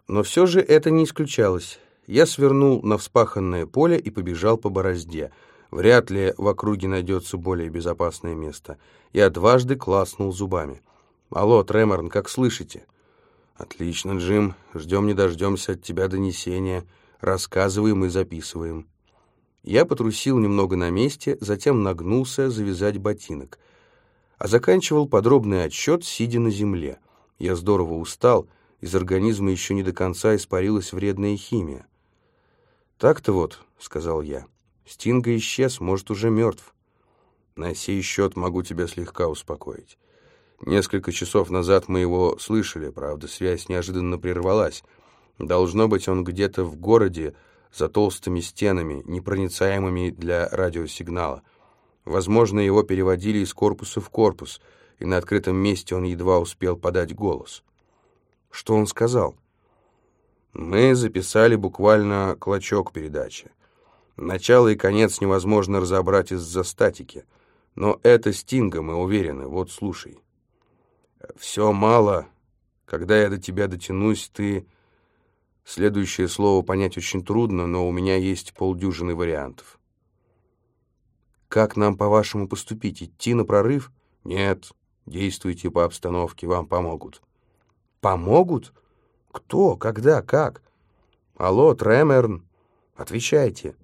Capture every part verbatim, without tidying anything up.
Но все же это не исключалось. Я свернул на вспаханное поле и побежал по борозде. Вряд ли в округе найдется более безопасное место. Я дважды клацнул зубами. «Алло, Треморн, как слышите?» «Отлично, Джим. Ждем не дождемся от тебя донесения. Рассказываем и записываем». Я потрусил немного на месте, затем нагнулся завязать ботинок. А заканчивал подробный отчет, сидя на земле. Я здорово устал, из организма еще не до конца испарилась вредная химия. «Так-то вот», — сказал я, — «Стинга исчез, может, уже мертв». «На сей счет могу тебя слегка успокоить. Несколько часов назад мы его слышали, правда, связь неожиданно прервалась. Должно быть, он где-то в городе, за толстыми стенами, непроницаемыми для радиосигнала. Возможно, его переводили из корпуса в корпус, и на открытом месте он едва успел подать голос». «Что он сказал?» «Мы записали буквально клочок передачи. Начало и конец невозможно разобрать из-за статики. Но это Стинга, мы уверены. Вот слушай. Все мало. Когда я до тебя дотянусь, ты...» Следующее слово понять очень трудно, но у меня есть полдюжины вариантов. «Как нам, по-вашему, поступить? Идти на прорыв?» «Нет, действуйте по обстановке, вам помогут». «Помогут? Кто? Когда? Как?» «Алло, Треморн, отвечайте».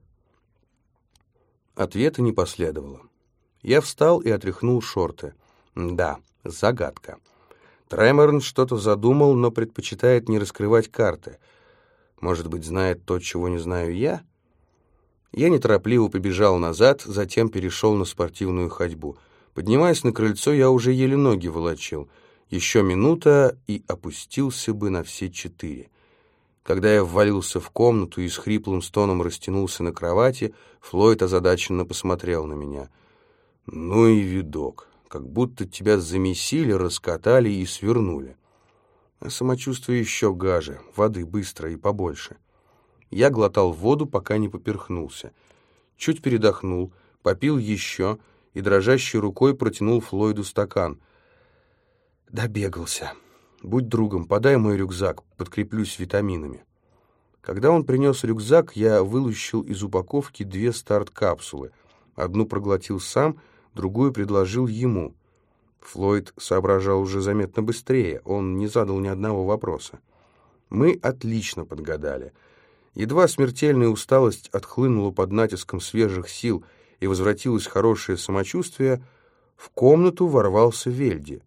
Ответа не последовало. Я встал и отряхнул шорты. Да, загадка. Треморн что-то задумал, но предпочитает не раскрывать карты. Может быть, знает то, чего не знаю я? Я неторопливо побежал назад, затем перешел на спортивную ходьбу. Поднимаясь на крыльцо, я уже еле ноги волочил. Еще минута, и опустился бы на все четыре. Когда я ввалился в комнату и с хриплым стоном растянулся на кровати, Флойд озадаченно посмотрел на меня. «Ну и видок, как будто тебя замесили, раскатали и свернули. А самочувствие еще гаже, воды быстро и побольше». Я глотал воду, пока не поперхнулся. Чуть передохнул, попил еще и дрожащей рукой протянул Флойду стакан. «Добегался. Будь другом, подай мой рюкзак, подкреплюсь витаминами». Когда он принес рюкзак, я вылущил из упаковки две старт-капсулы. Одну проглотил сам, другую предложил ему. Флойд соображал уже заметно быстрее, он не задал ни одного вопроса. Мы отлично подгадали. Едва смертельная усталость отхлынула под натиском свежих сил и возвратилось хорошее самочувствие, в комнату ворвался Вельди.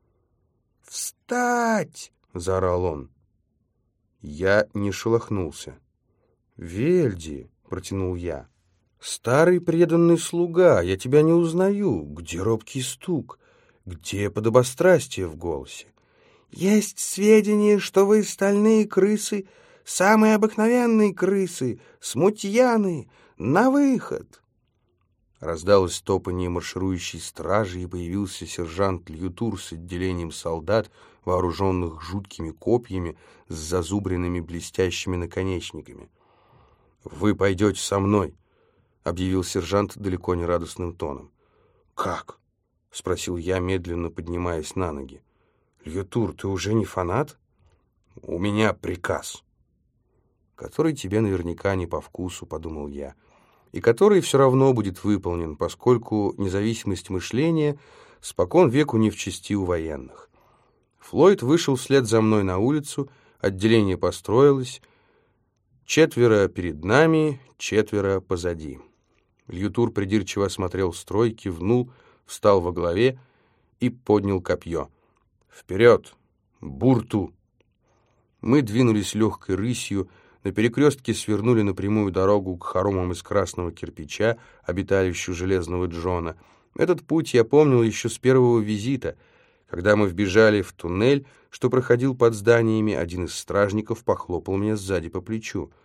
«Встать!» — заорал он. Я не шелохнулся. «Вельди!» — протянул я. «Старый преданный слуга, я тебя не узнаю. Где робкий стук? Где подобострастие в голосе?» «Есть сведения, что вы стальные крысы, самые обыкновенные крысы, смутьяны, на выход!» Раздалось топанье марширующей стражи, и появился сержант Льютур с отделением солдат, вооруженных жуткими копьями с зазубренными блестящими наконечниками. «Вы пойдете со мной», — объявил сержант далеко не радостным тоном. «Как?» — спросил я, медленно поднимаясь на ноги. «Льютур, ты уже не фанат?» «У меня приказ». «Который тебе наверняка не по вкусу», — подумал я, «и который все равно будет выполнен, поскольку независимость мышления спокон веку не в чести у военных». Флойд вышел вслед за мной на улицу, отделение построилось, четверо перед нами, четверо позади. Льютур придирчиво осмотрел строй, кивнул, встал во главе и поднял копье. «Вперед! Бурту!» Мы двинулись легкой рысью, на перекрестке свернули на прямую дорогу к хоромам из красного кирпича, обиталищу Железного Джона. Этот путь я помнил еще с первого визита. Когда мы вбежали в туннель, что проходил под зданиями, один из стражников похлопал меня сзади по плечу.